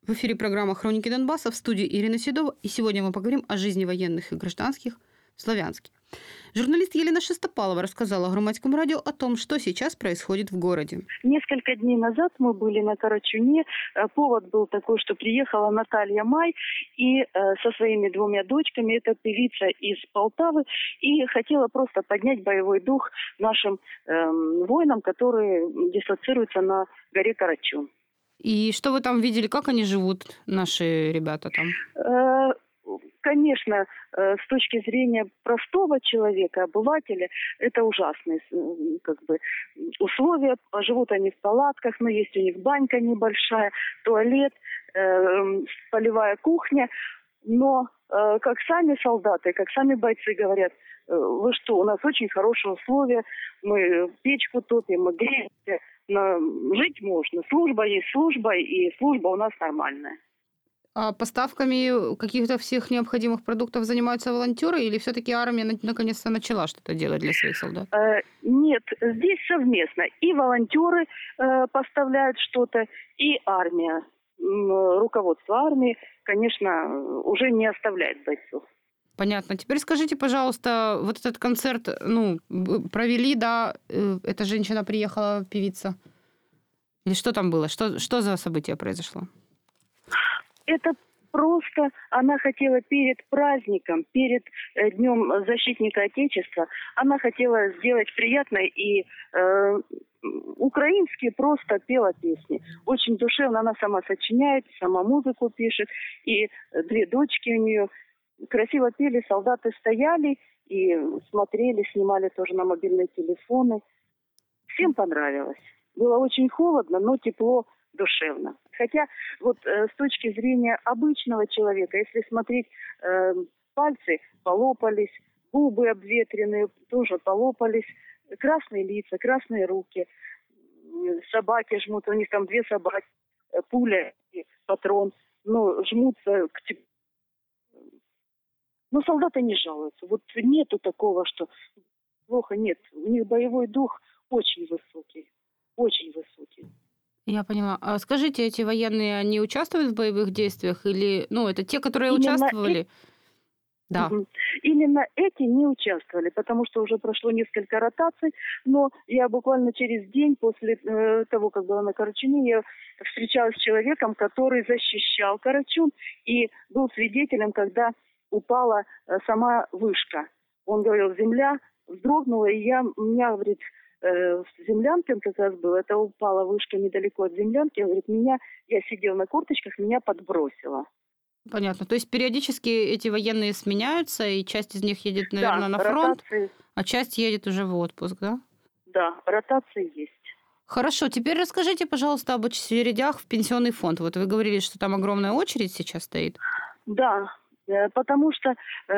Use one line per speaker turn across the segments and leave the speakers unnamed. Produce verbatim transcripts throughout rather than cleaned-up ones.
В эфире программа «Хроники Донбасса», в студии Ирина Седова. И сегодня мы поговорим о жизни военных и гражданских в Славянске. Журналист Елена Шестопалова рассказала Громадскому радио о том, что сейчас происходит в городе.
Несколько дней назад мы были на Карачуне. Повод был такой, что приехала Наталья Май и со своими двумя дочками, это певица из Полтавы, и хотела просто поднять боевой дух нашим эм, воинам, которые дислоцируются на горе Карачун.
И что вы там видели, как они живут, наши ребята там?
Э, Конечно, с точки зрения простого человека, обывателя, это ужасные как бы, условия. Живут они в палатках, но есть у них банька небольшая, туалет, э, полевая кухня. Но э, как сами солдаты, как сами бойцы говорят, э, вы что, у нас очень хорошие условия, мы печку топим, мы греемся, но жить можно. Служба есть служба, и служба у нас нормальная.
А поставками каких-то всех необходимых продуктов занимаются волонтеры, или все-таки армия наконец-то начала что-то делать для своих солдат?
Э, нет, здесь совместно. И волонтеры э, поставляют что-то, и армия. Руководство армии, конечно, уже не оставляет бойцов.
Понятно. Теперь скажите, пожалуйста, вот этот концерт, ну, провели, да, эта женщина приехала, певица. Или что там было? Что, что за событие произошло?
Это просто она хотела перед праздником, перед э, Днем защитника Отечества, она хотела сделать приятное и э, украинские просто пела песни. Очень душевно, она сама сочиняет, сама музыку пишет, и две дочки у нее красиво пели, солдаты стояли и смотрели, снимали тоже на мобильные телефоны. Всем понравилось. Было очень холодно, но тепло, душевно. Хотя вот э, с точки зрения обычного человека, если смотреть, э, пальцы полопались, губы обветренные тоже полопались, красные лица, красные руки, собаки жмут, у них там две собаки, пуля и патрон, ну, жмутся к теплу. Но солдаты не жалуются. Вот нету такого, что плохо, нет. У них боевой дух очень высокий, очень высокий.
Я поняла. А скажите, эти военные, они участвуют в боевых действиях? Или, ну, это те, которые Именно участвовали? Эти... Да.
Угу. Именно эти не участвовали, потому что уже прошло несколько ротаций, но я буквально через день после э, того, как была на Карачуне, я встречалась с человеком, который защищал Карачун и был свидетелем, когда упала э, сама вышка. Он говорил, земля вздрогнула, и я, у меня, говорит, в землянке он как раз был, это упала вышка недалеко от землянки, он говорит, меня, я сидел на корточках, меня подбросило.
Понятно, то есть периодически эти военные сменяются, и часть из них едет, наверное,
да,
на фронт,
ротации...
а часть едет уже в отпуск, да?
Да, ротации есть.
Хорошо, теперь расскажите, пожалуйста, об очередях в пенсионный фонд. Вот вы говорили, что там огромная очередь сейчас стоит.
Да, потому что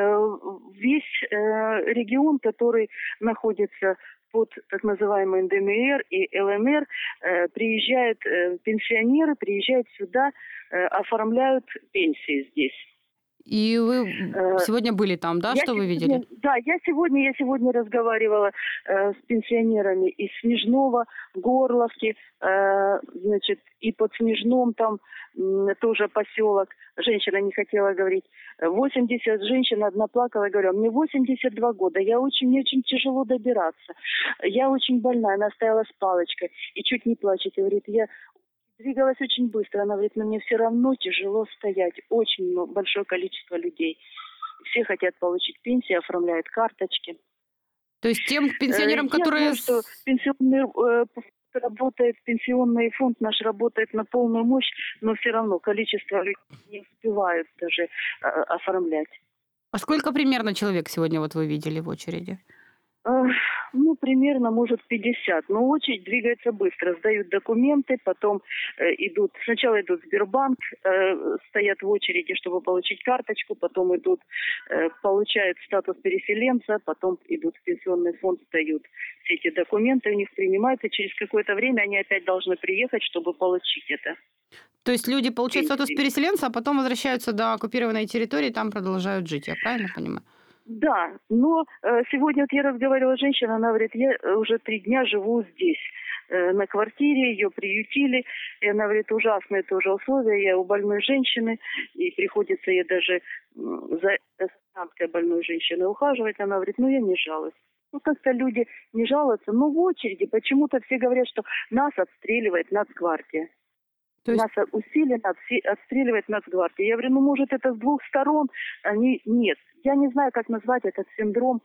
весь регион, который находится под так называемый эн дэ эм эр и эл эн эр, э, приезжают э, пенсионеры, приезжают сюда, э, оформляют пенсии здесь.
И вы сегодня были там, да?
Я
что
сегодня,
вы видели?
Да, я сегодня, я сегодня разговаривала э, с пенсионерами из Снежного, Горловки, э, значит, и под Снежном там э, тоже поселок. Женщина не хотела говорить. восемьдесят женщин, одна плакала, говорю, мне восемьдесят два года, я очень, мне очень тяжело добираться. Я очень больная, она стояла с палочкой и чуть не плачет. И говорит, я двигалась очень быстро. Она говорит, но мне все равно тяжело стоять. Очень много, большое количество людей. Все хотят получить пенсию, оформляют карточки.
То есть тем пенсионерам,
Я
которые...
знаю, что пенсионный, э, работает, пенсионный фонд наш работает на полную мощь, но все равно количество людей не успевают даже э, оформлять.
А сколько примерно человек сегодня вот вы видели в очереди?
Ну, примерно, может, пятьдесят. Но очередь двигается быстро. Сдают документы, потом э, идут... Сначала идут в Сбербанк, э, стоят в очереди, чтобы получить карточку, потом идут, э, получают статус переселенца, потом идут в пенсионный фонд, сдают все эти документы, у них принимают, и через какое-то время они опять должны приехать, чтобы получить это.
То есть люди получают статус переселенца, а потом возвращаются до оккупированной территории, и там продолжают жить, я правильно понимаю?
Да, но э, сегодня вот я разговаривала с женщиной, она говорит, я уже три дня живу здесь. э, на квартире, ее приютили. И она говорит, ужасные тоже условия. Я у больной женщины, и приходится ей даже м, за останкой больной женщины ухаживать. Она говорит, ну я не жалуюсь. Ну как-то люди не жалуются, но в очереди почему-то все говорят, что нас отстреливает Нацгвардия.
То есть,
Нас усиленно отсе- отстреливает Нацгвардия. Я говорю, ну может это с двух сторон? Они нет. Я не знаю, как назвать этот синдром.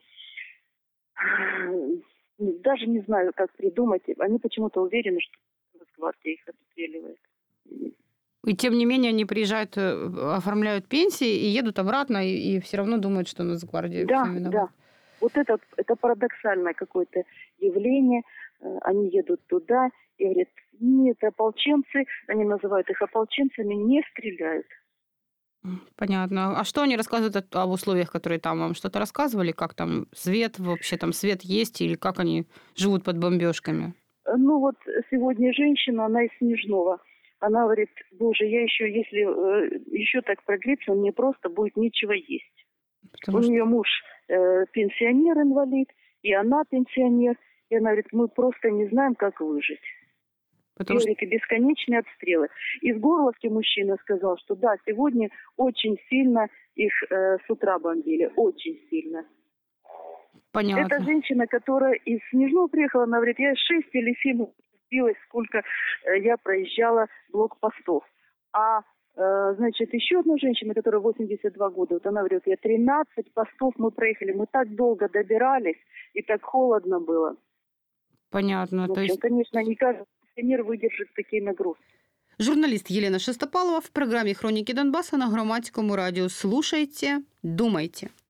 Даже не знаю, как придумать. Они почему-то уверены, что Нацгвардия их отстреливает.
и тем не менее они приезжают, э, оформляют пенсии и едут обратно, и, и все равно думают, что Нацгвардия
Да,
всем
да.
виновата.
Вот это, это парадоксальное какое-то явление. Э, Они едут туда и говорят, нет, ополченцы, они называют их ополченцами, не стреляют.
М, Понятно. А что они рассказывают о- об условиях, которые там вам что-то рассказывали? Как там свет, вообще там свет есть, или как они живут под бомбежками?
Э, Ну вот сегодня женщина, она из Снежного. Она говорит, боже, я еще, если э, еще так продлится, мне просто будет нечего есть.
Потому
У
что...
нее муж э, пенсионер-инвалид, и она пенсионер. И она говорит, мы просто не знаем, как выжить. И,
Потому что...
говорит, и бесконечные обстрелы. Из Горловки мужчина сказал, что да, сегодня очень сильно их э, с утра бомбили. Очень сильно. Это
Понятно.
женщина, которая из Снежного приехала, она говорит, я шесть или семь сбилась, сколько э, я проезжала блокпостов. А, э, значит, еще одна женщина, которая восемьдесят два года, вот она говорит, я тринадцать постов мы проехали, мы так долго добирались, и так холодно было.
Понятно.
В
То
общем,
есть
конечно, не каждый пенсионер выдержит такие нагрузки.
журналист Єлена Шестопалова в програмі «Хроніки Донбасу» на Громадському радіо. Слушайте, думайте.